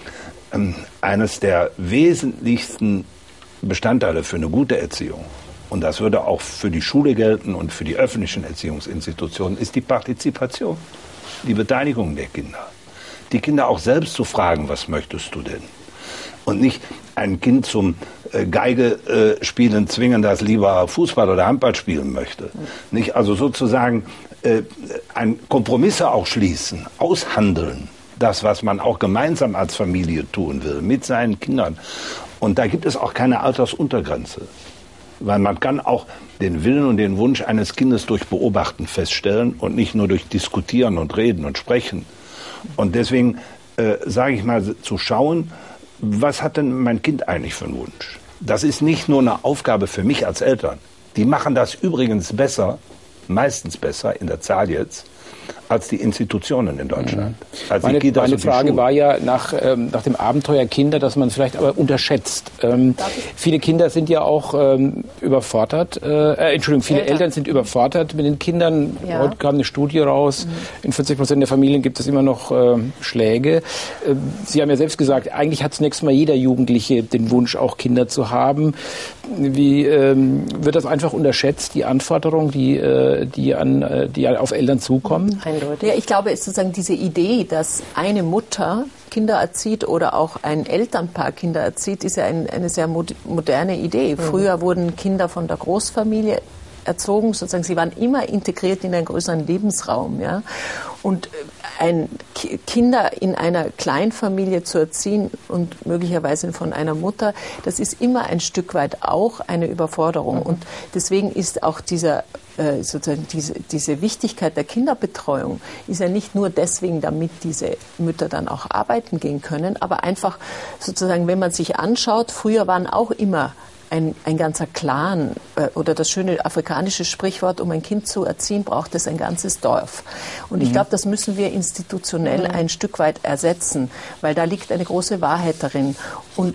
S3: Ähm, eines der wesentlichsten Bestandteile für eine gute Erziehung, und das würde auch für die Schule gelten und für die öffentlichen Erziehungsinstitutionen, ist die Partizipation, die Beteiligung der Kinder. Die Kinder auch selbst zu fragen, was möchtest du denn? Und nicht ein Kind zum äh, Geige äh, spielen zwingen, das lieber Fußball oder Handball spielen möchte. Nicht? Also sozusagen äh, ein Kompromisse auch schließen, aushandeln. Das, was man auch gemeinsam als Familie tun will, mit seinen Kindern. Und da gibt es auch keine Altersuntergrenze. Weil man kann auch den Willen und den Wunsch eines Kindes durch Beobachten feststellen und nicht nur durch Diskutieren und Reden und Sprechen. Und deswegen äh, sage ich mal, zu schauen, was hat denn mein Kind eigentlich für einen Wunsch? Das ist nicht nur eine Aufgabe für mich als Eltern. Die machen das übrigens besser, meistens besser in der Zahl jetzt, als die Institutionen in Deutschland.
S2: Mhm. Meine, meine Frage war ja nach, ähm, nach dem Abenteuer Kinder, dass man vielleicht aber unterschätzt. Ähm, viele Kinder sind ja auch ähm, überfordert, äh, Entschuldigung, viele Eltern. Eltern sind überfordert mit den Kindern. Ja. Heute kam eine Studie raus, mhm. in vierzig Prozent der Familien gibt es immer noch äh, Schläge. Äh, Sie haben ja selbst gesagt, eigentlich hat zunächst mal jeder Jugendliche den Wunsch, auch Kinder zu haben. Wie ähm, wird das einfach unterschätzt, die Anforderungen, die, äh, die, an, äh, die auf Eltern zukommen?
S5: Eindeutig. Ja, ich glaube, sozusagen diese Idee, dass eine Mutter Kinder erzieht oder auch ein Elternpaar Kinder erzieht, ist ja ein, eine sehr moderne Idee. Mhm. Früher wurden Kinder von der Großfamilie erzogen, sozusagen, sie waren immer integriert in einen größeren Lebensraum, ja. Und ein Kinder in einer Kleinfamilie zu erziehen und möglicherweise von einer Mutter, das ist immer ein Stück weit auch eine Überforderung. Mhm. Und deswegen ist auch dieser äh, sozusagen diese, diese Wichtigkeit der Kinderbetreuung ist ja nicht nur deswegen, damit diese Mütter dann auch arbeiten gehen können, aber einfach sozusagen, wenn man sich anschaut, früher waren auch immer Ein, ein ganzer Clan äh, oder das schöne afrikanische Sprichwort, um ein Kind zu erziehen, braucht es ein ganzes Dorf. Und mhm. ich glaube, das müssen wir institutionell mhm. ein Stück weit ersetzen, weil da liegt eine große Wahrheit darin. Und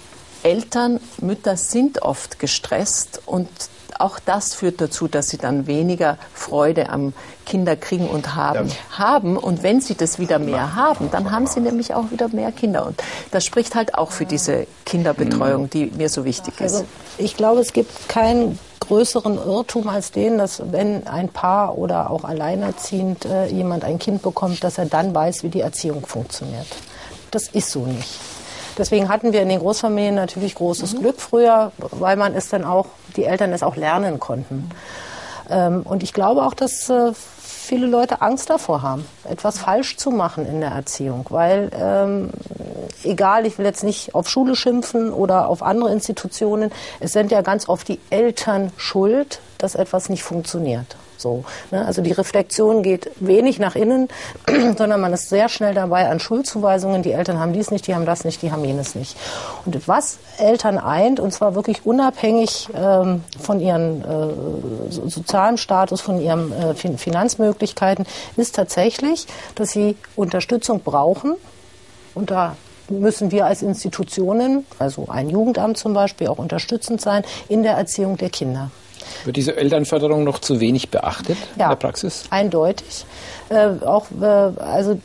S5: Eltern, Mütter sind oft gestresst und auch das führt dazu, dass sie dann weniger Freude am Kinderkriegen und haben, ja. haben. Und wenn sie das wieder mehr haben, dann haben sie nämlich auch wieder mehr Kinder. Und das spricht halt auch für diese Kinderbetreuung, die mir so wichtig ist.
S4: Also ich glaube, es gibt keinen größeren Irrtum als den, dass wenn ein Paar oder auch alleinerziehend äh, jemand ein Kind bekommt, dass er dann weiß, wie die Erziehung funktioniert. Das ist so nicht. Deswegen hatten wir in den Großfamilien natürlich großes mhm. Glück früher, weil man es dann auch, die Eltern es auch lernen konnten. Ähm, und ich glaube auch, dass äh, viele Leute Angst davor haben, etwas falsch zu machen in der Erziehung. Weil, ähm, egal, ich will jetzt nicht auf Schule schimpfen oder auf andere Institutionen, es sind ja ganz oft die Eltern schuld, dass etwas nicht funktioniert. So, ne? Also die Reflexion geht wenig nach innen, sondern man ist sehr schnell dabei an Schuldzuweisungen. Die Eltern haben dies nicht, die haben das nicht, die haben jenes nicht. Und was Eltern eint, und zwar wirklich unabhängig ähm, von ihrem äh, sozialen Status, von ihren äh, Finanzmöglichkeiten, ist tatsächlich, dass sie Unterstützung brauchen. Und da müssen wir als Institutionen, also ein Jugendamt zum Beispiel, auch unterstützend sein in der Erziehung der Kinder.
S2: Wird diese Elternförderung noch zu wenig beachtet
S4: ja,
S2: in der Praxis?
S4: Eindeutig. Äh, auch, äh, also,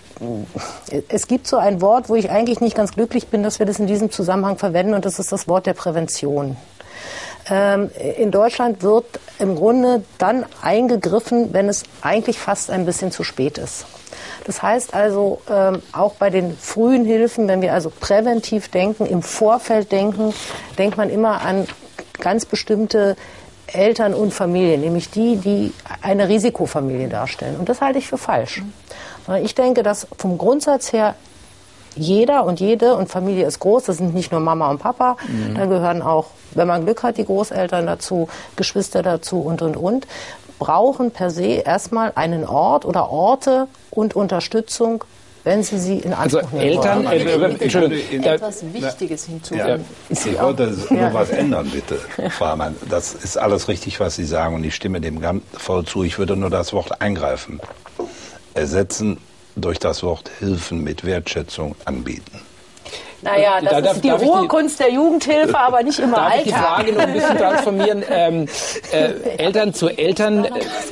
S4: es gibt so ein Wort, wo ich eigentlich nicht ganz glücklich bin, dass wir das in diesem Zusammenhang verwenden, und das ist das Wort der Prävention. Ähm, in Deutschland wird im Grunde dann eingegriffen, wenn es eigentlich fast ein bisschen zu spät ist. Das heißt also, ähm, auch bei den frühen Hilfen, wenn wir also präventiv denken, im Vorfeld denken, denkt man immer an ganz bestimmte Eltern und Familien, nämlich die, die eine Risikofamilie darstellen. Und das halte ich für falsch. Ich denke, dass vom Grundsatz her jeder und jede, und Familie ist groß, das sind nicht nur Mama und Papa, mhm. da gehören auch, wenn man Glück hat, die Großeltern dazu, Geschwister dazu und, und, und, brauchen per se erstmal einen Ort oder Orte und Unterstützung, wenn sie sie in Anspruch
S2: also
S4: nehmen
S2: Eltern,
S4: wollen.
S2: Äh, Entschuldigung,
S5: etwas Wichtiges hinzufügen.
S3: Ja, ich wollte nur was ändern, bitte, Frau Hamann. Das ist alles richtig, was Sie sagen, und ich stimme dem ganz voll zu. Ich würde nur das Wort eingreifen ersetzen durch das Wort Hilfen mit Wertschätzung anbieten.
S4: Naja, das
S2: da,
S4: ist
S2: darf,
S4: die
S2: darf
S4: hohe Kunst der Jugendhilfe, aber nicht immer
S2: Alltag.
S4: Alltag.
S2: Ich die Frage noch ein bisschen transformieren. Ähm, äh, Eltern zu Eltern, äh,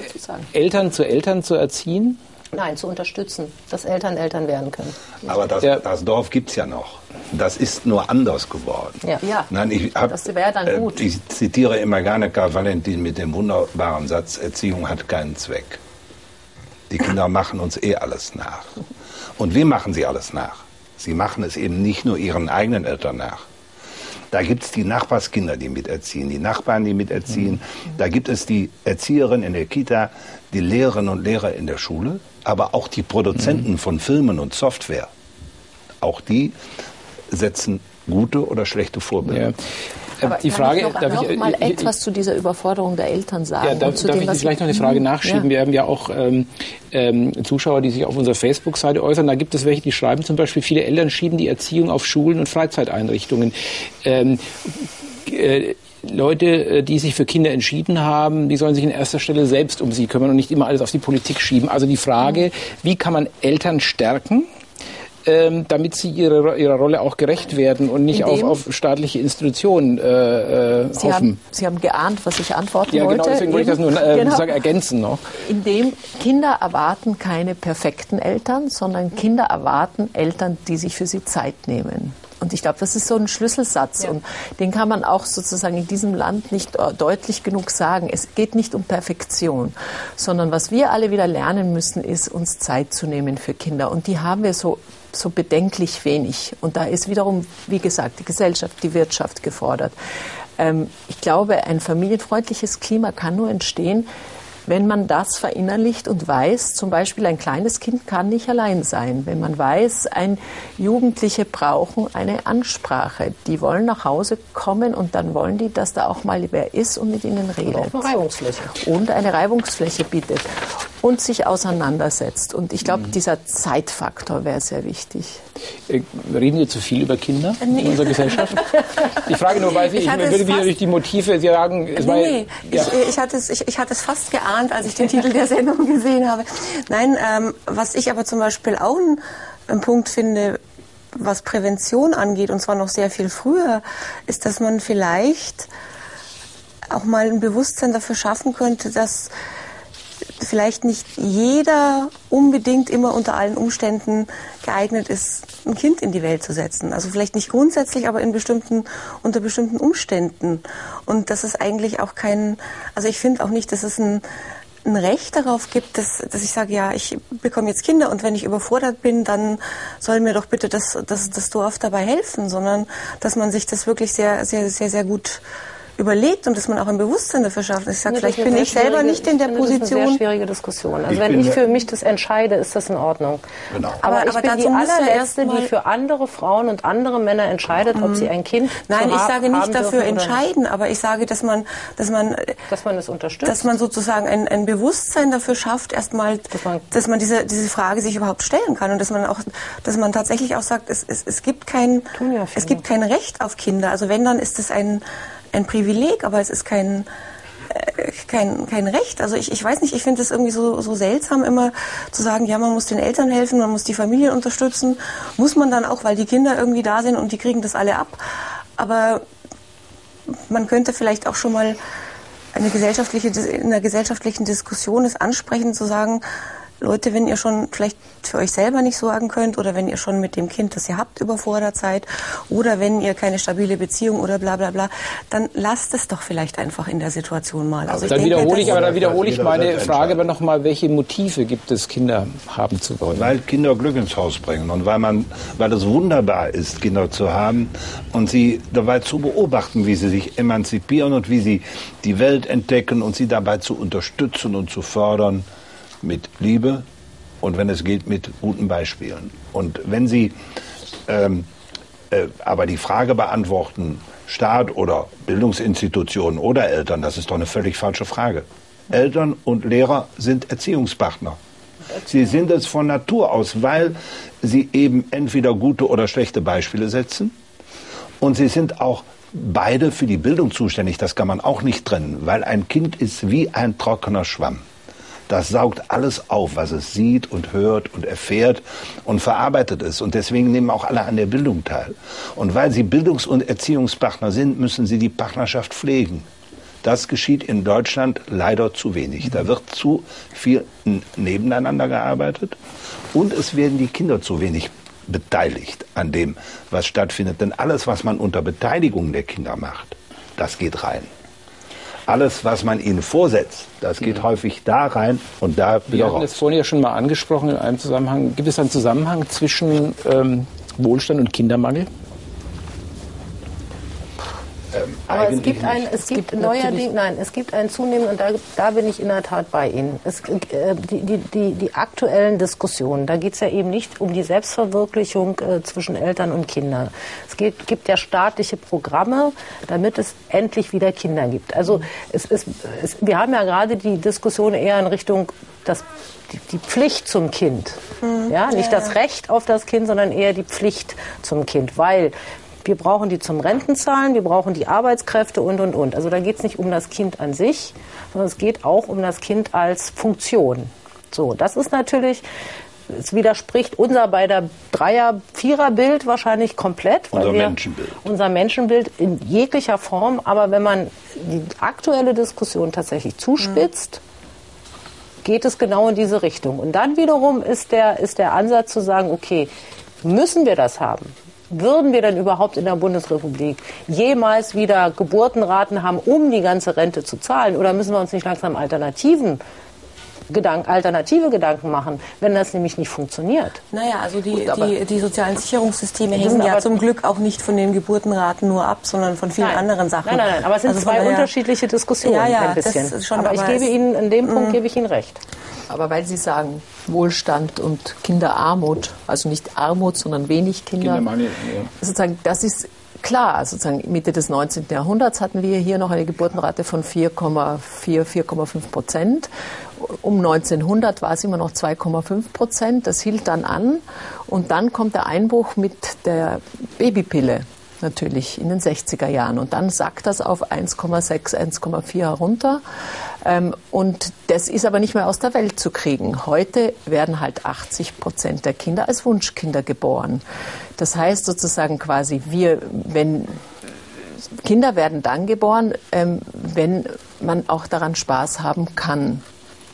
S2: Eltern zu Eltern zu erziehen?
S4: Nein, zu unterstützen, dass Eltern Eltern werden können.
S3: Aber das, ja. das Dorf gibt es ja noch. Das ist nur anders geworden.
S4: Ja,
S5: ja.
S3: Nein, ich hab,
S5: das wäre dann gut.
S3: Äh, ich zitiere immer gerne Karl Valentin mit dem wunderbaren Satz, Erziehung hat keinen Zweck. Die Kinder machen uns eh alles nach. Und wem machen sie alles nach? Sie machen es eben nicht nur ihren eigenen Eltern nach. Da gibt es die Nachbarskinder, die miterziehen, die Nachbarn, die miterziehen. Mhm. Da gibt es die Erzieherin in der Kita, die Lehrerinnen und Lehrer in der Schule, aber auch die Produzenten mhm. von Filmen und Software. Auch die setzen gute oder schlechte Vorbilder. Ja.
S5: Aber
S2: die Frage,
S5: kann ich noch,
S2: darf
S5: noch
S2: ich,
S5: mal
S2: ich,
S5: etwas zu dieser Überforderung der Eltern sagen?
S2: Ja, darf,
S5: zu
S2: darf
S5: dem,
S2: ich vielleicht noch eine Frage nachschieben? Ja. Wir haben ja auch ähm, ähm, Zuschauer, die sich auf unserer Facebook-Seite äußern. Da gibt es welche, die schreiben zum Beispiel, viele Eltern schieben die Erziehung auf Schulen und Freizeiteinrichtungen. Ähm, äh, Leute, die sich für Kinder entschieden haben, die sollen sich in erster Stelle selbst um sie kümmern und nicht immer alles auf die Politik schieben. Also die Frage, mhm. wie kann man Eltern stärken, Ähm, damit sie ihrer, ihrer Rolle auch gerecht werden und nicht auf, auf staatliche Institutionen äh, äh,
S5: sie
S2: hoffen.
S5: Haben, Sie haben geahnt, was ich antworten
S2: ja,
S5: wollte.
S2: Ja, genau, deswegen wollte ich das nur äh,
S5: genau.
S2: sagen, ergänzen noch.
S5: Indem Kinder erwarten keine perfekten Eltern, sondern Kinder erwarten Eltern, die sich für sie Zeit nehmen. Und ich glaube, das ist so ein Schlüsselsatz. Ja. Und den kann man auch sozusagen in diesem Land nicht deutlich genug sagen. Es geht nicht um Perfektion, sondern was wir alle wieder lernen müssen, ist, uns Zeit zu nehmen für Kinder. Und die haben wir so so bedenklich wenig. Und da ist wiederum, wie gesagt, die Gesellschaft, die Wirtschaft gefordert. Ähm, ich glaube, ein familienfreundliches Klima kann nur entstehen, wenn man das verinnerlicht und weiß, zum Beispiel ein kleines Kind kann nicht allein sein. Wenn man weiß, ein Jugendliche brauchen eine Ansprache. Die wollen nach Hause kommen und dann wollen die, dass da auch mal wer ist und mit ihnen redet. Und
S4: eine Reibungsfläche.
S5: Und eine Reibungsfläche bietet. Und sich auseinandersetzt. Und ich glaube, mhm. dieser Zeitfaktor wäre sehr wichtig.
S2: Reden wir zu viel über Kinder nee. in unserer Gesellschaft? Ich frage nur, weil ich, ich würde wieder durch die Motive sagen... Es
S6: nee,
S2: war,
S6: nee.
S2: Ja.
S6: Ich, ich, hatte es, ich, ich hatte es fast geahnt, als ich den Titel der Sendung gesehen habe. Nein, ähm, was ich aber zum Beispiel auch einen, einen Punkt finde, was Prävention angeht, und zwar noch sehr viel früher, ist, dass man vielleicht auch mal ein Bewusstsein dafür schaffen könnte, dass vielleicht nicht jeder unbedingt immer unter allen Umständen geeignet ist, ein Kind in die Welt zu setzen. Also vielleicht nicht grundsätzlich, aber in bestimmten, unter bestimmten Umständen. Und dass es eigentlich auch kein, also ich finde auch nicht, dass es ein, ein Recht darauf gibt, dass, dass ich sage, ja, ich bekomme jetzt Kinder und wenn ich überfordert bin, dann soll mir doch bitte das, das, das Dorf dabei helfen, sondern dass man sich das wirklich sehr, sehr, sehr, sehr gut überlegt und dass man auch ein Bewusstsein dafür schafft. Ich sage, vielleicht bin ich selber nicht in der Position. Das ist eine sehr schwierige Diskussion. Also ich wenn ich für mich das entscheide, ist das in Ordnung.
S3: Genau.
S4: Aber, aber ich
S6: aber
S4: bin die allerletzte, die für andere Frauen und andere Männer entscheidet, mhm. ob sie ein Kind
S6: Nein, ich sage nicht
S4: haben
S6: dafür
S4: dürfen
S6: entscheiden, aber ich sage, dass man, dass man,
S4: dass man es unterstützt,
S6: dass man sozusagen ein, ein Bewusstsein dafür schafft, erstmal, dass man, dass man diese diese Frage sich überhaupt stellen kann und dass man auch, dass man tatsächlich auch sagt, es es, es gibt kein, ja es gibt kein Recht auf Kinder. Also wenn, dann ist es ein ein Privileg, aber es ist kein, äh, kein, kein Recht. Also ich, ich weiß nicht, ich finde es irgendwie so, so seltsam, immer zu sagen, ja, man muss den Eltern helfen, man muss die Familien unterstützen. Muss man dann auch, weil die Kinder irgendwie da sind und die kriegen das alle ab. Aber man könnte vielleicht auch schon mal eine gesellschaftliche, in einer gesellschaftlichen Diskussion ist ansprechend zu sagen, Leute, wenn ihr schon vielleicht für euch selber nicht sorgen könnt oder wenn ihr schon mit dem Kind, das ihr habt, überfordert seid oder wenn ihr keine stabile Beziehung oder bla bla bla, dann lasst es doch vielleicht einfach in der Situation mal.
S2: Also dann denke, wiederhole ich, aber dann wiederhole ich meine Frage aber nochmal, welche Motive gibt es, Kinder haben zu wollen?
S3: Weil Kinder Glück ins Haus bringen und weil man, weil es wunderbar ist, Kinder zu haben und sie dabei zu beobachten, wie sie sich emanzipieren und wie sie die Welt entdecken und sie dabei zu unterstützen und zu fördern. Mit Liebe und wenn es geht, mit guten Beispielen. Und wenn Sie ähm, äh, aber die Frage beantworten, Staat oder Bildungsinstitutionen oder Eltern, das ist doch eine völlig falsche Frage. Eltern und Lehrer sind Erziehungspartner. Sie sind es von Natur aus, weil sie eben entweder gute oder schlechte Beispiele setzen und sie sind auch beide für die Bildung zuständig. Das kann man auch nicht trennen, weil ein Kind ist wie ein trockener Schwamm. Das saugt alles auf, was es sieht und hört und erfährt und verarbeitet es. Und deswegen nehmen auch alle an der Bildung teil. Und weil sie Bildungs- und Erziehungspartner sind, müssen sie die Partnerschaft pflegen. Das geschieht in Deutschland leider zu wenig. Da wird zu viel nebeneinander gearbeitet und es werden die Kinder zu wenig beteiligt an dem, was stattfindet. Denn alles, was man unter Beteiligung der Kinder macht, das geht rein. Alles, was man ihnen vorsetzt, das geht mhm. häufig da rein und da wieder
S2: Wir
S3: raus.
S2: hatten es vorhin ja schon mal angesprochen in einem Zusammenhang. Gibt es einen Zusammenhang zwischen ähm, Wohlstand und Kindermangel?
S3: Ähm,
S4: Aber es gibt ein, es gibt neuerdings, nein, es gibt einen zunehmenden, und da, da bin ich in der Tat bei Ihnen. Es, äh, die, die, die, die aktuellen Diskussionen, da geht es ja eben nicht um die Selbstverwirklichung äh, zwischen Eltern und Kindern. Es geht, gibt ja staatliche Programme, damit es endlich wieder Kinder gibt. Also mhm. es, es, es, wir haben ja gerade die Diskussion eher in Richtung das, die, die Pflicht zum Kind. Mhm. Ja, nicht ja. das Recht auf das Kind, sondern eher die Pflicht zum Kind, weil wir brauchen die zum Rentenzahlen, wir brauchen die Arbeitskräfte und, und, und. Also da geht es nicht um das Kind an sich, sondern es geht auch um das Kind als Funktion. So, das ist natürlich, es widerspricht unser beider Dreier-, Vierer-Bild wahrscheinlich komplett. Weil
S3: unser
S4: wir,
S3: Menschenbild.
S4: Unser Menschenbild in jeglicher Form. Aber wenn man die aktuelle Diskussion tatsächlich zuspitzt, mhm. geht es genau in diese Richtung. Und dann wiederum ist der, ist der Ansatz zu sagen, okay, müssen wir das haben? Würden wir denn überhaupt in der Bundesrepublik jemals wieder Geburtenraten haben, um die ganze Rente zu zahlen? Oder müssen wir uns nicht langsam alternativen Gedanken, alternative Gedanken machen, wenn das nämlich nicht funktioniert?
S6: Naja, also die, Gut, die, die sozialen Sicherungssysteme hängen ja zum Glück auch nicht von den Geburtenraten nur ab, sondern von vielen
S4: nein.
S6: anderen Sachen.
S4: Nein, nein, nein, aber es sind also zwei unterschiedliche Diskussionen
S6: ja, ja,
S4: ein bisschen.
S6: Das ist schon,
S4: aber, aber ich gebe Ihnen, in dem Punkt gebe ich Ihnen recht.
S5: Aber weil Sie sagen, Wohlstand und Kinderarmut, also nicht Armut, sondern wenig Kinder,
S2: Kindermangel, ja.
S5: sozusagen, das ist klar. Sozusagen Mitte des neunzehnten Jahrhunderts hatten wir hier noch eine Geburtenrate von vier Komma vier, vier Komma fünf Prozent. Um neunzehnhundert war es immer noch zwei Komma fünf Prozent. Das hielt dann an. Und dann kommt der Einbruch mit der Babypille. Natürlich in den sechziger Jahren. Und dann sackt das auf eins Komma sechs, eins Komma vier herunter. Ähm, und das ist aber nicht mehr aus der Welt zu kriegen. Heute werden halt achtzig Prozent der Kinder als Wunschkinder geboren. Das heißt sozusagen quasi, wir, wenn Kinder werden dann geboren, ähm, wenn man auch daran Spaß haben kann.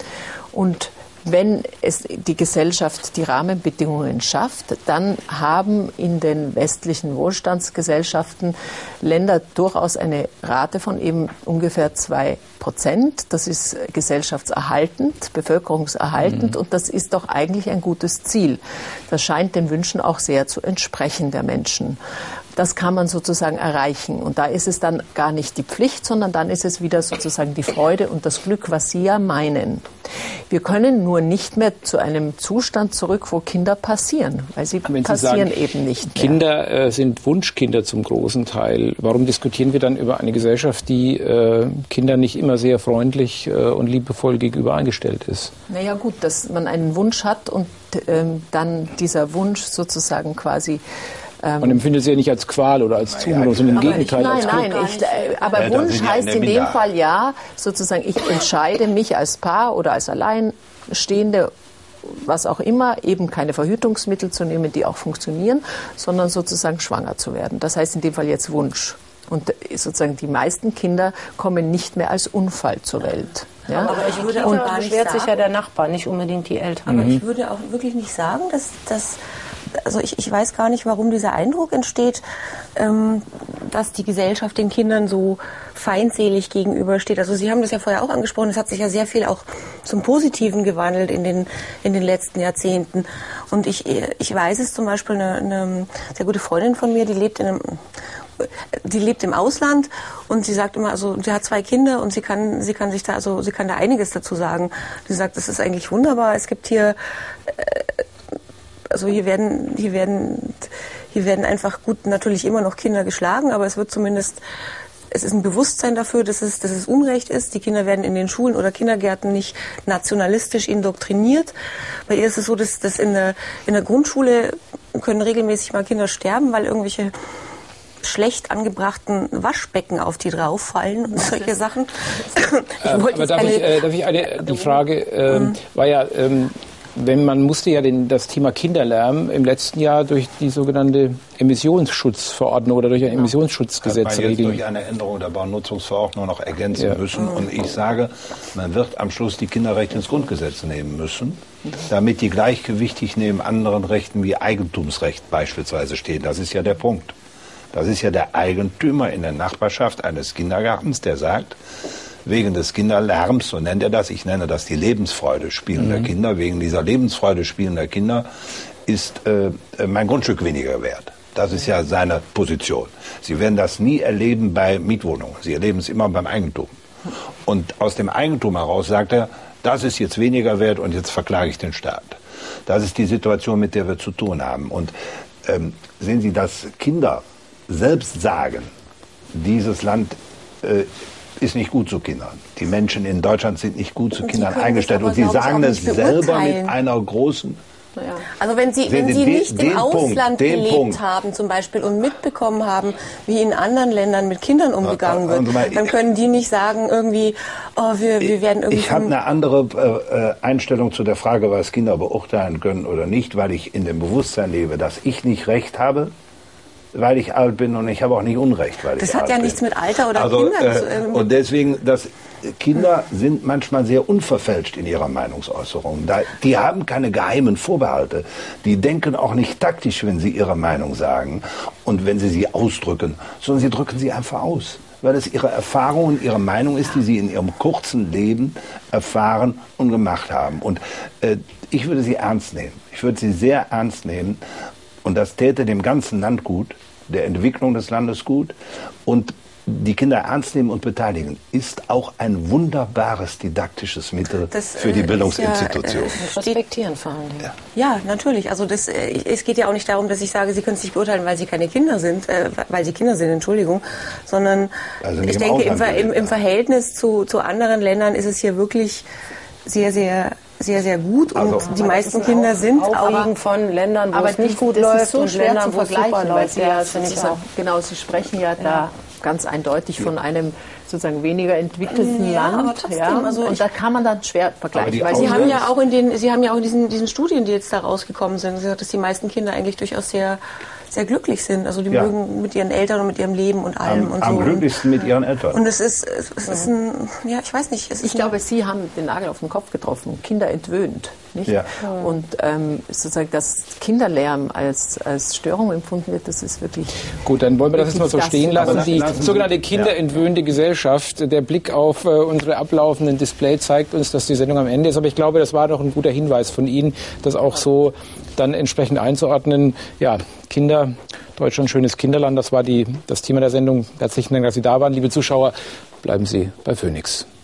S5: Und wenn es die Gesellschaft die Rahmenbedingungen schafft, dann haben in den westlichen Wohlstandsgesellschaften Länder durchaus eine Rate von eben ungefähr zwei Prozent. Das ist gesellschaftserhaltend, bevölkerungserhaltend mhm. und das ist doch eigentlich ein gutes Ziel. Das scheint den Wünschen auch sehr zu entsprechen der Menschen. Das kann man sozusagen erreichen. Und da ist es dann gar nicht die Pflicht, sondern dann ist es wieder sozusagen die Freude und das Glück, was Sie ja meinen. Wir können nur nicht mehr zu einem Zustand zurück, wo Kinder passieren, weil sie
S2: Wenn
S5: passieren
S2: Sie sagen,
S5: eben nicht mehr.
S2: Kinder äh, sind Wunschkinder zum großen Teil. Warum diskutieren wir dann über eine Gesellschaft, die äh, Kinder nicht immer sehr freundlich äh, und liebevoll gegenüber eingestellt ist?
S5: Naja gut, dass man einen Wunsch hat und ähm, dann dieser Wunsch sozusagen quasi
S2: Man empfindet es ja nicht als Qual oder als Zumutung, sondern im Gegenteil
S5: nein,
S2: als Glück.
S5: Nein, nein, ich, aber ja, Wunsch heißt in dem Fall ja, sozusagen, ich entscheide mich als Paar oder als Alleinstehende, was auch immer, eben keine Verhütungsmittel zu nehmen, die auch funktionieren, sondern sozusagen schwanger zu werden. Das heißt in dem Fall jetzt Wunsch. Und sozusagen die meisten Kinder kommen nicht mehr als Unfall zur Welt. Ja?
S4: Aber ich würde auch gar nicht beschwert sich ja der Nachbar, nicht unbedingt die Eltern.
S6: Aber mhm. ich würde auch wirklich nicht sagen, dass das, also ich, ich weiß gar nicht, warum dieser Eindruck entsteht, ähm, dass die Gesellschaft den Kindern so feindselig gegenübersteht. Also Sie haben das ja vorher auch angesprochen, es hat sich ja sehr viel auch zum Positiven gewandelt in den, in den letzten Jahrzehnten. Und ich, ich weiß es zum Beispiel, eine, eine sehr gute Freundin von mir, die lebt in einem Die lebt im Ausland und sie sagt immer, also sie hat zwei Kinder und sie kann, sie kann sich da, also sie kann da einiges dazu sagen. Sie sagt, das ist eigentlich wunderbar. Es gibt hier, also hier werden, hier werden, hier werden einfach gut natürlich immer noch Kinder geschlagen, aber es wird zumindest, es ist ein Bewusstsein dafür, dass es, dass es Unrecht ist. Die Kinder werden in den Schulen oder Kindergärten nicht nationalistisch indoktriniert. Bei ihr ist es so, dass, dass in der, in der Grundschule können regelmäßig mal Kinder sterben, weil irgendwelche schlecht angebrachten Waschbecken auf die drauf fallen und solche Sachen.
S2: Ich ähm, aber darf ich, äh, darf ich eine, die Frage ähm, mhm. war ja, ähm, wenn man musste ja den, das Thema Kinderlärm im letzten Jahr durch die sogenannte Emissionsschutzverordnung oder durch ein ja. Emissionsschutzgesetz
S3: regeln.
S2: Jetzt
S3: durch eine Änderung der Baunutzungsverordnung noch ergänzen ja. müssen. Und ich sage, man wird am Schluss die Kinderrechte ins Grundgesetz nehmen müssen, damit die gleichgewichtig neben anderen Rechten wie Eigentumsrecht beispielsweise stehen. Das ist ja der Punkt. Das ist ja der Eigentümer in der Nachbarschaft eines Kindergartens, der sagt, wegen des Kinderlärms, so nennt er das, ich nenne das die Lebensfreude spielender mhm. Kinder, wegen dieser Lebensfreude spielender Kinder ist äh, mein Grundstück weniger wert. Das ist ja seine Position. Sie werden das nie erleben bei Mietwohnungen. Sie erleben es immer beim Eigentum. Und aus dem Eigentum heraus sagt er, das ist jetzt weniger wert und jetzt verklage ich den Staat. Das ist die Situation, mit der wir zu tun haben. Und ähm, sehen Sie, dass Kinder selbst sagen, dieses Land äh, ist nicht gut zu Kindern. Die Menschen in Deutschland sind nicht gut zu und Kindern eingestellt. Und sie sagen es selber mit einer großen...
S6: Ja. Also wenn Sie, wenn Sie nicht im Ausland gelebt haben zum Beispiel und mitbekommen haben, wie in anderen Ländern mit Kindern umgegangen wird, dann können die nicht sagen irgendwie, oh, wir, wir werden irgendwie...
S3: Ich habe eine andere äh, Einstellung zu der Frage, was Kinder beurteilen können oder nicht, weil ich in dem Bewusstsein lebe, dass ich nicht recht habe, weil ich alt bin, und ich habe auch nicht Unrecht, weil
S6: das
S3: ich alt bin.
S6: Das hat ja nichts mit Alter oder
S3: also,
S6: Kindern
S3: äh,
S6: zu tun.
S3: Und deswegen, dass Kinder sind manchmal sehr unverfälscht in ihrer Meinungsäußerung. Da, die haben keine geheimen Vorbehalte. Die denken auch nicht taktisch, wenn sie ihre Meinung sagen und wenn sie sie ausdrücken, sondern sie drücken sie einfach aus, weil es ihre Erfahrung und ihre Meinung ist, die sie in ihrem kurzen Leben erfahren und gemacht haben. Und äh, ich würde sie ernst nehmen. Ich würde sie sehr ernst nehmen. Und das täte dem ganzen Land gut, der Entwicklung des Landes gut. Und die Kinder ernst nehmen und beteiligen, ist auch ein wunderbares didaktisches Mittel das, für die Bildungsinstitution.
S4: Ja, äh, respektieren vor allem.
S6: Ja. ja, natürlich. Also das, äh, es geht ja auch nicht darum, dass ich sage, Sie können es nicht beurteilen, weil Sie keine Kinder sind, äh, weil Sie Kinder sind, Entschuldigung, sondern also ich denke, im, im, im Verhältnis zu, zu anderen Ländern ist es hier wirklich sehr, sehr sehr, sehr gut. Und also, die meisten Kinder sind
S4: auch von Ländern, wo es nicht gut läuft
S5: so
S4: und Ländern, wo es super läuft.
S5: Ja, genau, Sie sprechen ja, ja da ganz eindeutig von einem sozusagen weniger entwickelten ja, Land.
S6: Aber trotzdem, ja. Also
S5: und da kann man dann schwer vergleichen.
S6: Weil Sie haben ja auch in den, Sie haben ja auch in diesen, diesen Studien, die jetzt da rausgekommen sind, gesagt, dass die meisten Kinder eigentlich durchaus sehr sehr glücklich sind. Also die ja. mögen mit ihren Eltern und mit ihrem Leben und allem
S3: am,
S6: und so.
S3: Am glücklichsten mit ihren Eltern.
S6: Und es ist, es, es ist ein, ja, ich weiß nicht. Es
S5: ich glaube, Sie haben den Nagel auf den Kopf getroffen. Kinder entwöhnt, nicht?
S3: Ja.
S5: Und ähm, sozusagen, dass Kinderlärm als, als Störung empfunden wird, das ist wirklich...
S2: Gut, dann wollen wir das jetzt mal so stehen lassen. Die lassen sogenannte kinderentwöhnte ja. Gesellschaft, der Blick auf äh, unsere ablaufenden Display zeigt uns, dass die Sendung am Ende ist. Aber ich glaube, das war doch ein guter Hinweis von Ihnen, das auch so dann entsprechend einzuordnen. Ja, Kinder... Deutschland, schönes Kinderland, das war die, das Thema der Sendung. Herzlichen Dank, dass Sie da waren. Liebe Zuschauer, bleiben Sie bei Phoenix.